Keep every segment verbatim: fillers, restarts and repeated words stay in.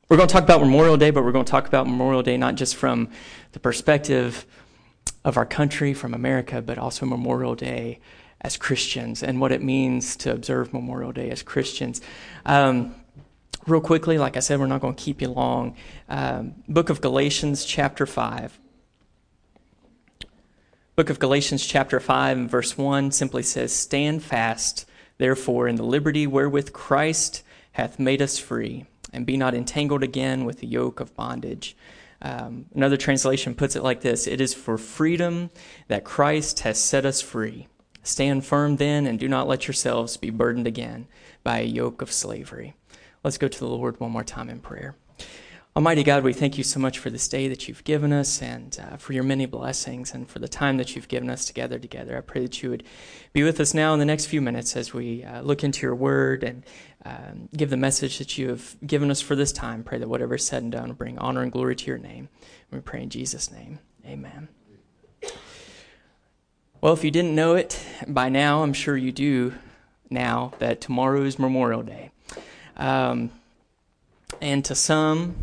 We're going to talk about Memorial Day, but we're going to talk about Memorial Day not just from the perspective of our country, from America, but also Memorial Day as Christians and what it means to observe Memorial Day as Christians. Um, real quickly, like I said, we're not going to keep you long. Um, Book of Galatians, chapter five. Book of Galatians, chapter five, and verse one simply says, "Stand fast, therefore, in the liberty wherewith Christ hath made us free, and be not entangled again with the yoke of bondage." Um, another translation puts it like this: "It is for freedom that Christ has set us free. Stand firm then, and do not let yourselves be burdened again by a yoke of slavery." Let's go to the Lord one more time in prayer. Almighty God, we thank you so much for this day that you've given us, and uh, for your many blessings, and for the time that you've given us together together. I pray that you would be with us now in the next few minutes as we uh, look into your word and um, give the message that you have given us for this time. Pray that whatever is said and done will bring honor and glory to your name. We pray in Jesus' name. Amen. Well, if you didn't know it by now, I'm sure you do now that tomorrow is Memorial Day. Um, and to some,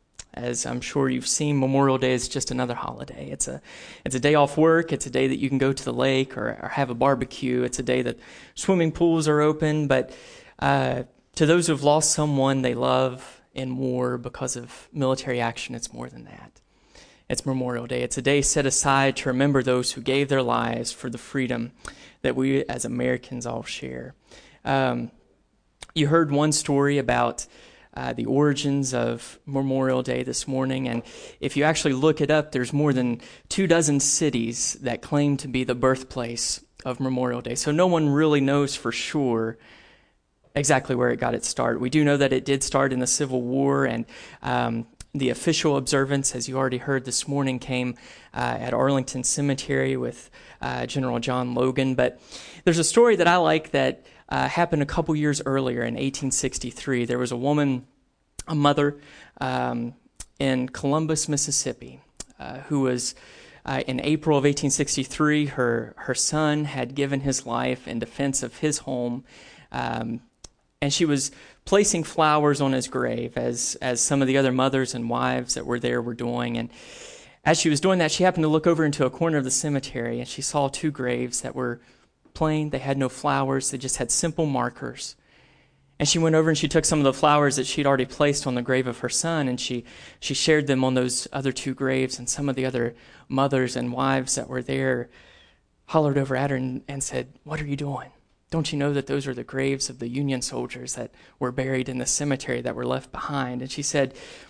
as I'm sure you've seen, Memorial Day is just another holiday. It's a it's a day off work. It's a day that you can go to the lake or, or have a barbecue. It's a day that swimming pools are open. But uh, to those who've lost someone they love in war because of military action, it's more than that. It's Memorial Day. It's a day set aside to remember those who gave their lives for the freedom that we as Americans all share. Um, you heard one story about Uh, the origins of Memorial Day this morning, and if you actually look it up, there's more than two dozen cities that claim to be the birthplace of Memorial Day. So no one really knows for sure exactly where it got its start. We do know that it did start in the Civil War, and um, the official observance, as you already heard this morning, came uh, at Arlington Cemetery with uh, General John Logan. But there's a story that I like that Uh, happened a couple years earlier in eighteen sixty-three. There was a woman, a mother, um, in Columbus, Mississippi, uh, who was, uh, in April of eighteen sixty-three, her, her son had given his life in defense of his home, um, and she was placing flowers on his grave, as, as some of the other mothers and wives that were there were doing. And as she was doing that, she happened to look over into a corner of the cemetery, and she saw two graves that were plain. They had no flowers. They just had simple markers. And she went over and she took some of the flowers that she'd already placed on the grave of her son, and she, she shared them on those other two graves. And some of the other mothers and wives that were there hollered over at her and, and said, "What are you doing? Don't you know that those are the graves of the Union soldiers that were buried in the cemetery that were left behind?" And she said,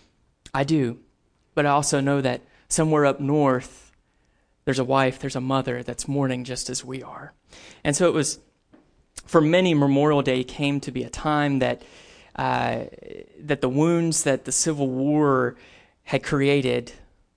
"I do, but I also know that somewhere up north, there's a wife, there's a mother that's mourning just as we are." And so it was, for many, Memorial Day came to be a time that uh, that the wounds that the Civil War had created,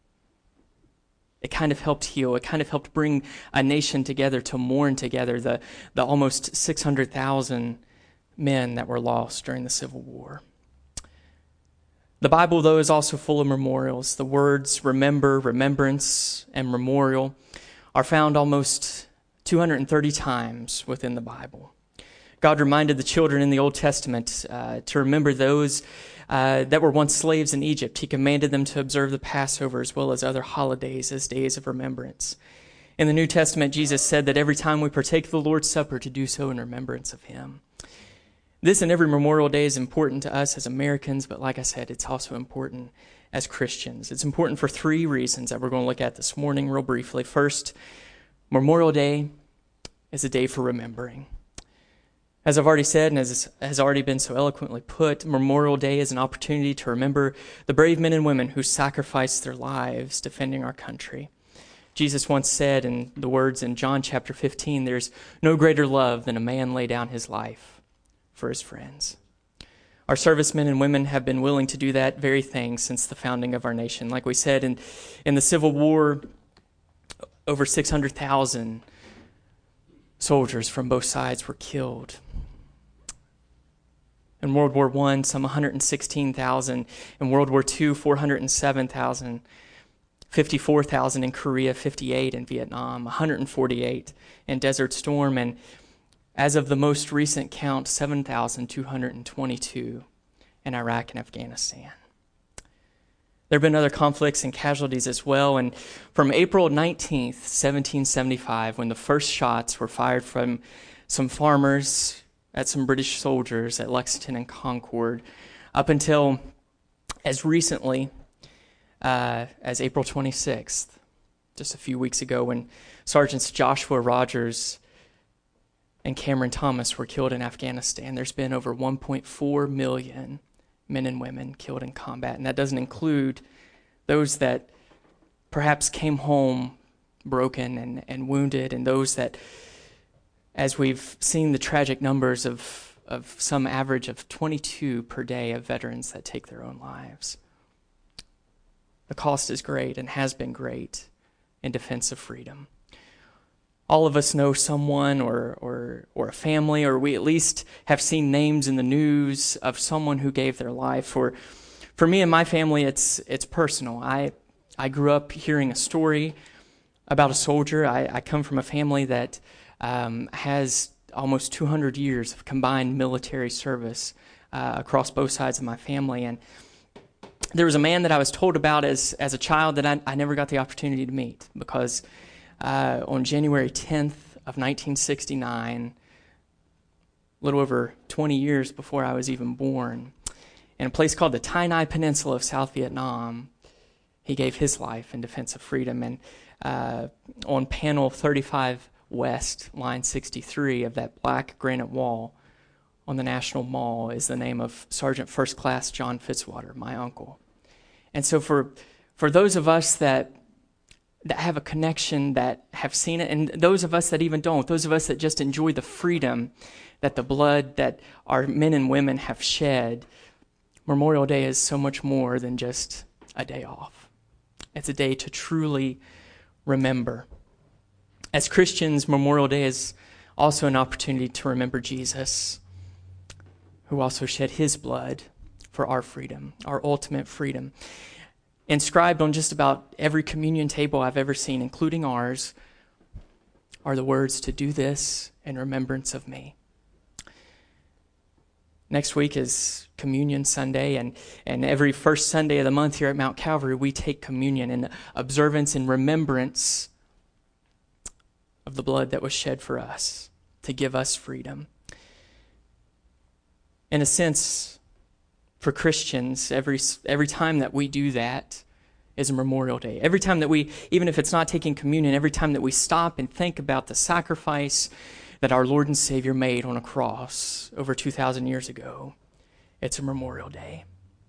it kind of helped heal. It kind of helped bring a nation together to mourn together the, the almost six hundred thousand men that were lost during the Civil War. The Bible, though, is also full of memorials. The words remember, remembrance, and memorial are found almost two hundred thirty times within the Bible. God reminded the children in the Old Testament uh, to remember those uh, that were once slaves in Egypt. He commanded them to observe the Passover as well as other holidays as days of remembrance. In the New Testament, Jesus said that every time we partake of the Lord's Supper, to do so in remembrance of him. This and every Memorial Day is important to us as Americans, but like I said, it's also important as Christians. It's important for three reasons that we're going to look at this morning real briefly. First, Memorial Day is a day for remembering. As I've already said, and as has already been so eloquently put, Memorial Day is an opportunity to remember the brave men and women who sacrificed their lives defending our country. Jesus once said in the words in John chapter fifteen, "There's no greater love than a man lay down his life for his friends." Our servicemen and women have been willing to do that very thing since the founding of our nation. Like we said, in, in the Civil War, over six hundred thousand soldiers from both sides were killed. In World War One, some one hundred sixteen thousand. In World War Two, four hundred seven thousand. fifty-four thousand in Korea, fifty-eight in Vietnam, one hundred forty-eight in Desert Storm, and as of the most recent count, seven thousand two hundred twenty-two in Iraq and Afghanistan. There have been other conflicts and casualties as well, and from April nineteenth, seventeen seventy-five, when the first shots were fired from some farmers at some British soldiers at Lexington and Concord, up until as recently uh, as April twenty-sixth, just a few weeks ago, when Sergeants Joshua Rogers and Cameron Thomas were killed in Afghanistan. There's been over one point four million men and women killed in combat, and that doesn't include those that perhaps came home broken and, and wounded, and those that, as we've seen the tragic numbers of, of some average of twenty-two per day of veterans that take their own lives. The cost is great and has been great in defense of freedom. All of us know someone or, or or a family, or we at least have seen names in the news of someone who gave their life. For for me and my family, it's it's personal. I I grew up hearing a story about a soldier. I, I come from a family that um, has almost two hundred years of combined military service uh, across both sides of my family. And there was a man that I was told about as, as a child that I, I never got the opportunity to meet, because Uh, on January tenth of nineteen sixty-nine, a little over twenty years before I was even born, in a place called the Tai Nai Peninsula of South Vietnam, he gave his life in defense of freedom. And uh, on panel thirty-five West, line sixty-three of that black granite wall on the National Mall is the name of Sergeant First Class John Fitzwater, my uncle. And so for for those of us that that have a connection, that have seen it, and those of us that even don't, those of us that just enjoy the freedom that the blood that our men and women have shed, Memorial Day is so much more than just a day off. It's a day to truly remember. As Christians, Memorial Day is also an opportunity to remember Jesus, who also shed his blood for our freedom, our ultimate freedom. Inscribed on just about every communion table I've ever seen, including ours, are the words, "To do this in remembrance of me." Next week is Communion Sunday, and, and every first Sunday of the month here at Mount Calvary, we take communion in observance and remembrance of the blood that was shed for us to give us freedom. In a sense, for Christians, every every time that we do that is a Memorial Day. Every time that we, even if it's not taking communion, every time that we stop and think about the sacrifice that our Lord and Savior made on a cross over two thousand years ago, it's a Memorial Day.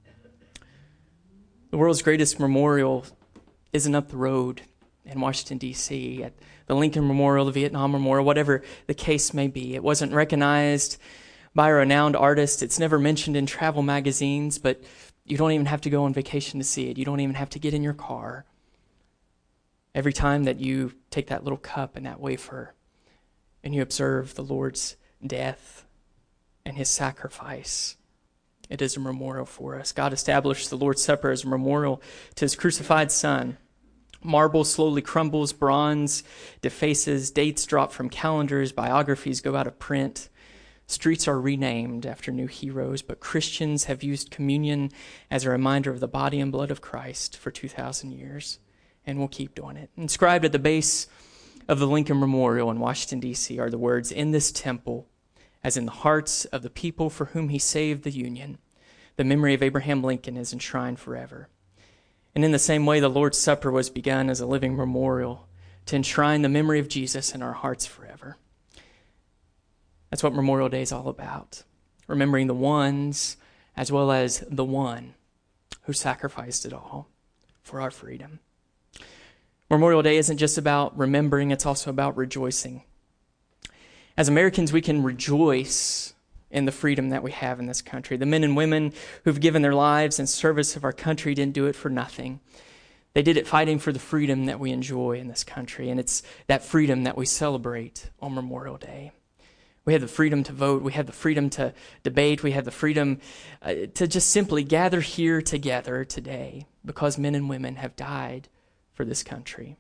The world's greatest memorial isn't up the road in Washington, D C, at the Lincoln Memorial, the Vietnam Memorial, whatever the case may be. It wasn't recognized by a renowned artist. It's never mentioned in travel magazines, but you don't even have to go on vacation to see it. You don't even have to get in your car. Every time that you take that little cup and that wafer and you observe the Lord's death and his sacrifice, it is a memorial for us. God established the Lord's Supper as a memorial to his crucified Son. Marble slowly crumbles, bronze defaces, dates drop from calendars, biographies go out of print. Streets are renamed after new heroes, but Christians have used communion as a reminder of the body and blood of Christ for two thousand years, and will keep doing it. Inscribed at the base of the Lincoln Memorial in Washington, D C are the words, "In this temple, as in the hearts of the people for whom he saved the Union, the memory of Abraham Lincoln is enshrined forever." And in the same way, the Lord's Supper was begun as a living memorial to enshrine the memory of Jesus in our hearts forever. That's what Memorial Day is all about, remembering the ones as well as the one who sacrificed it all for our freedom. Memorial Day isn't just about remembering, it's also about rejoicing. As Americans, we can rejoice in the freedom that we have in this country. The men and women who've given their lives in service of our country didn't do it for nothing. They did it fighting for the freedom that we enjoy in this country, and it's that freedom that we celebrate on Memorial Day. We have the freedom to vote. We have the freedom to debate. We have the freedom uh, to just simply gather here together today because men and women have died for this country.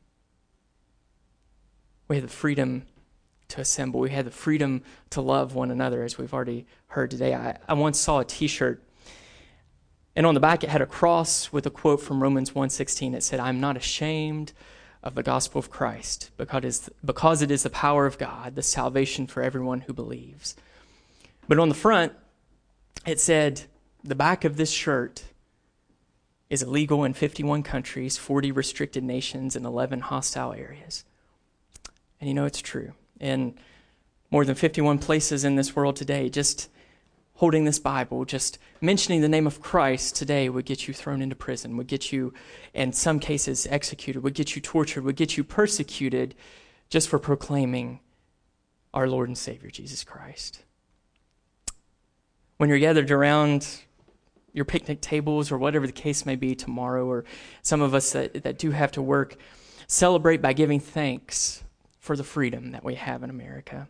We have the freedom to assemble. We have the freedom to love one another, as we've already heard today. I, I once saw a T-shirt And on the back, it had a cross with a quote from Romans one sixteen. It said, "I'm not ashamed of the gospel of Christ, because it is, because it is the power of God, the salvation for everyone who believes." But on the front, it said, "The back of this shirt is illegal in fifty-one countries, forty restricted nations, and eleven hostile areas." And you know it's true. In more than fifty-one places in this world today, just holding this Bible, just mentioning the name of Christ today would get you thrown into prison, would get you, in some cases, executed, would get you tortured, would get you persecuted just for proclaiming our Lord and Savior, Jesus Christ. When you're gathered around your picnic tables or whatever the case may be tomorrow, or some of us that, that do have to work, celebrate by giving thanks for the freedom that we have in America.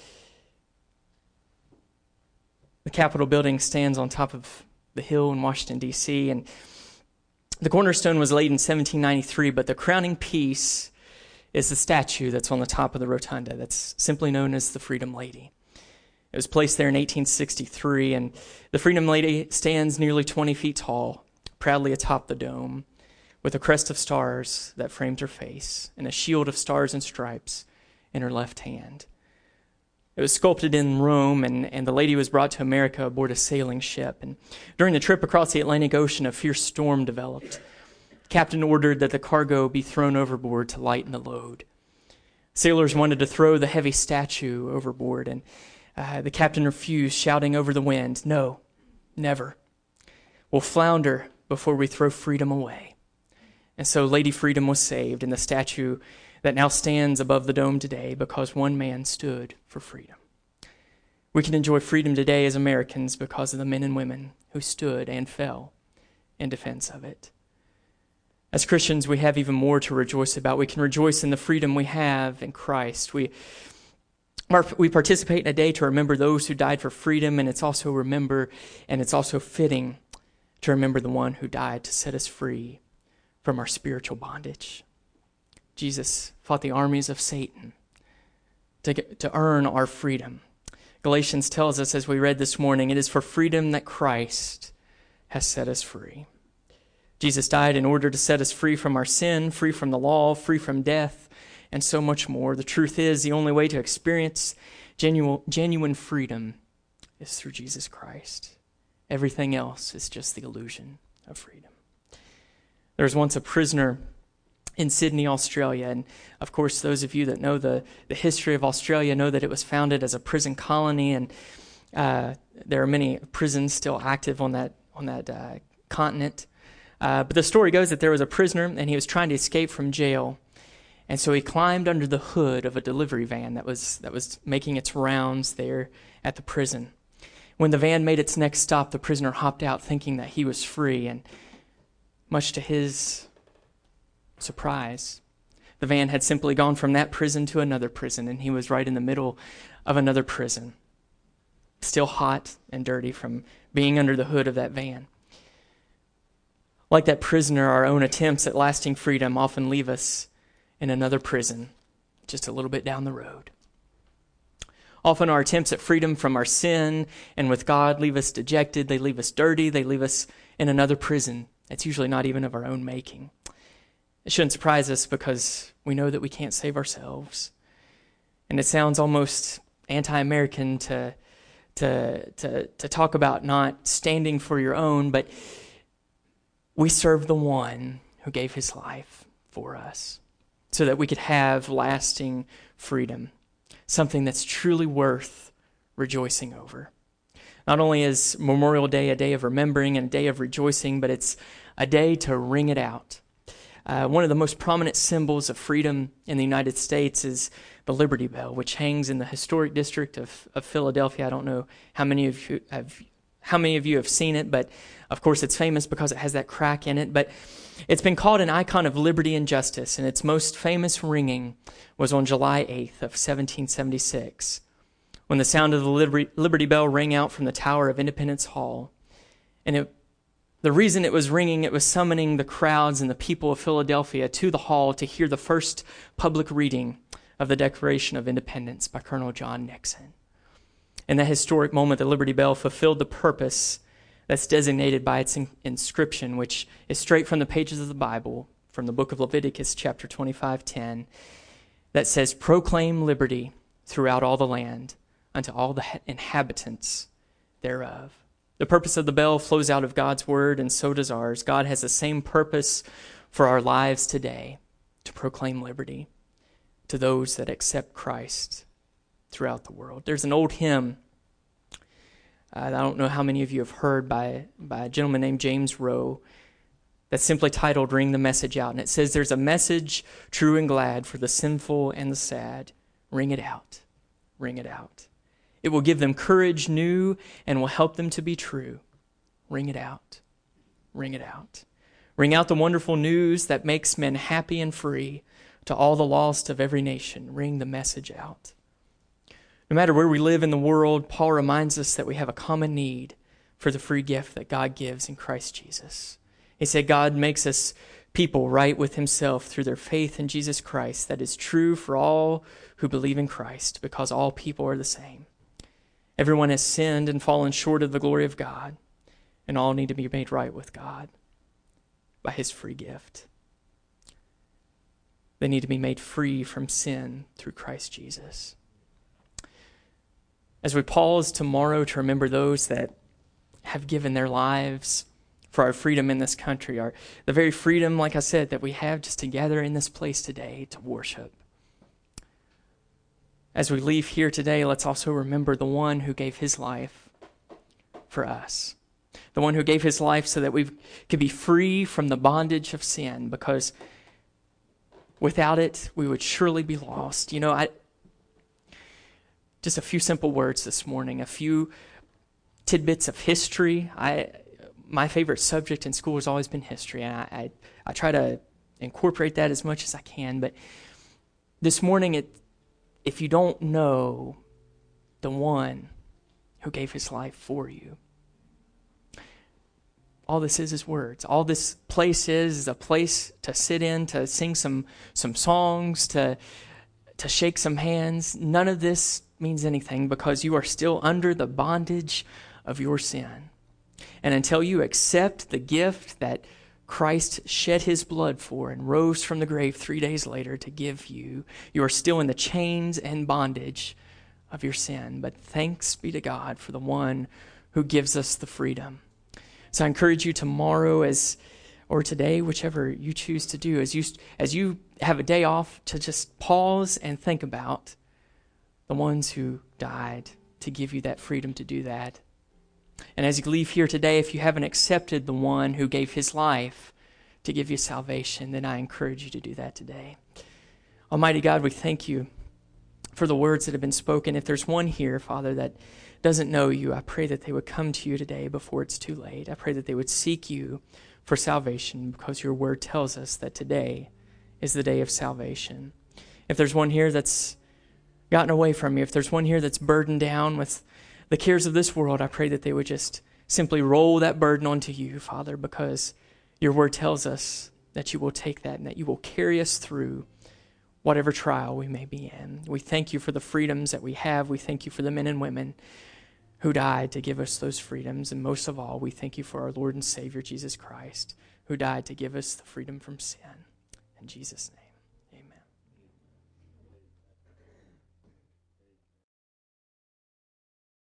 The Capitol building stands on top of the hill in Washington, D C, and the cornerstone was laid in seventeen ninety-three, but the crowning piece is the statue that's on the top of the rotunda that's simply known as the Freedom Lady. It was placed there in eighteen sixty-three, and the Freedom Lady stands nearly twenty feet tall, proudly atop the dome, with a crest of stars that frames her face and a shield of stars and stripes in her left hand. It was sculpted in Rome, and, and the lady was brought to America aboard a sailing ship. And during the trip across the Atlantic Ocean, a fierce storm developed. The captain ordered that the cargo be thrown overboard to lighten the load. Sailors wanted to throw the heavy statue overboard, and uh, the captain refused, shouting over the wind, "No, never. We'll flounder before we throw freedom away." And so Lady Freedom was saved, and the statue that now stands above the dome today because one man stood for freedom. We can enjoy freedom today as Americans because of the men and women who stood and fell in defense of it. As Christians, we have even more to rejoice about. We can rejoice in the freedom we have in Christ. We we participate in a day to remember those who died for freedom, and it's also remember, and it's also fitting to remember the one who died to set us free from our spiritual bondage. Jesus fought the armies of Satan to, get, to earn our freedom. Galatians tells us, as we read this morning, it is for freedom that Christ has set us free. Jesus died in order to set us free from our sin, free from the law, free from death, and so much more. The truth is, the only way to experience genuine, genuine freedom is through Jesus Christ. Everything else is just the illusion of freedom. There was once a prisoner in Sydney, Australia. And of course, those of you that know the, the history of Australia know that it was founded as a prison colony, and uh, there are many prisons still active on that on that uh, continent. Uh, but the story goes that there was a prisoner, and he was trying to escape from jail, and so he climbed under the hood of a delivery van that was that was making its rounds there at the prison. When the van made its next stop, the prisoner hopped out thinking that he was free, and much to his surprise, the van had simply gone from that prison to another prison, and he was right in the middle of another prison, still hot and dirty from being under the hood of that van. Like that prisoner, our own attempts at lasting freedom often leave us in another prison just a little bit down the road. Often our attempts at freedom from our sin and with God leave us dejected, they leave us dirty, they leave us in another prison. It's usually not even of our own making. It shouldn't surprise us because we know that we can't save ourselves. And it sounds almost anti-American to, to, to, to talk about not standing for your own, but we serve the one who gave his life for us so that we could have lasting freedom, something that's truly worth rejoicing over. Not only is Memorial Day a day of remembering and a day of rejoicing, but it's a day to ring it out. Uh, one of the most prominent symbols of freedom in the United States is the Liberty Bell, which hangs in the historic district of, of Philadelphia. I don't know how many of you have how many of you have seen it, but of course it's famous because it has that crack in it. But it's been called an icon of liberty and justice, and its most famous ringing was on July eighth of seventeen seventy-six, when the sound of the Liberty, Liberty Bell rang out from the tower of Independence Hall. And it The reason it was ringing, it was summoning the crowds and the people of Philadelphia to the hall to hear the first public reading of the Declaration of Independence by Colonel John Nixon. In that historic moment, the Liberty Bell fulfilled the purpose that's designated by its in- inscription, which is straight from the pages of the Bible, from the book of Leviticus, chapter twenty-five ten, that says, "Proclaim liberty throughout all the land unto all the ha- inhabitants thereof." The purpose of the bell flows out of God's word, and so does ours. God has the same purpose for our lives today, to proclaim liberty to those that accept Christ throughout the world. There's an old hymn uh, I don't know how many of you have heard by, by a gentleman named James Rowe that's simply titled "Ring the Message Out." And it says, "There's a message true and glad for the sinful and the sad. Ring it out, ring it out. It will give them courage new and will help them to be true. Ring it out, ring it out. Ring out the wonderful news that makes men happy and free to all the lost of every nation. Ring the message out." No matter where we live in the world, Paul reminds us that we have a common need for the free gift that God gives in Christ Jesus. He said God makes us people right with himself through their faith in Jesus Christ. That is true for all who believe in Christ, because all people are the same. Everyone has sinned and fallen short of the glory of God, and all need to be made right with God by his free gift. They need to be made free from sin through Christ Jesus. As we pause tomorrow to remember those that have given their lives for our freedom in this country, our, the very freedom, like I said, that we have just to gather in this place today to worship. As we leave here today, let's also remember the one who gave his life for us. The one who gave his life so that we could be free from the bondage of sin, because without it, we would surely be lost. You know, I just a few simple words this morning, a few tidbits of history. I my favorite subject in school has always been history, and I, I, I try to incorporate that as much as I can. But this morning, it, if you don't know the one who gave his life for you, all this is is words. All this place is is a place to sit in, to sing some some songs, to to shake some hands. None of this means anything, because you are still under the bondage of your sin. And until you accept the gift that Christ shed his blood for and rose from the grave three days later to give you, you are still in the chains and bondage of your sin. But thanks be to God for the one who gives us the freedom. So I encourage you tomorrow, as or today, whichever you choose to do, as you as you have a day off, to just pause and think about the ones who died to give you that freedom to do that. And as you leave here today, if you haven't accepted the one who gave his life to give you salvation, then I encourage you to do that today. Almighty God, we thank you for the words that have been spoken. If there's one here, Father, that doesn't know you, I pray that they would come to you today before it's too late. I pray that they would seek you for salvation, because your word tells us that today is the day of salvation. If there's one here that's gotten away from you, if there's one here that's burdened down with the cares of this world, I pray that they would just simply roll that burden onto you, Father, because your word tells us that you will take that and that you will carry us through whatever trial we may be in. We thank you for the freedoms that we have. We thank you for the men and women who died to give us those freedoms. And most of all, we thank you for our Lord and Savior, Jesus Christ, who died to give us the freedom from sin. In Jesus' name.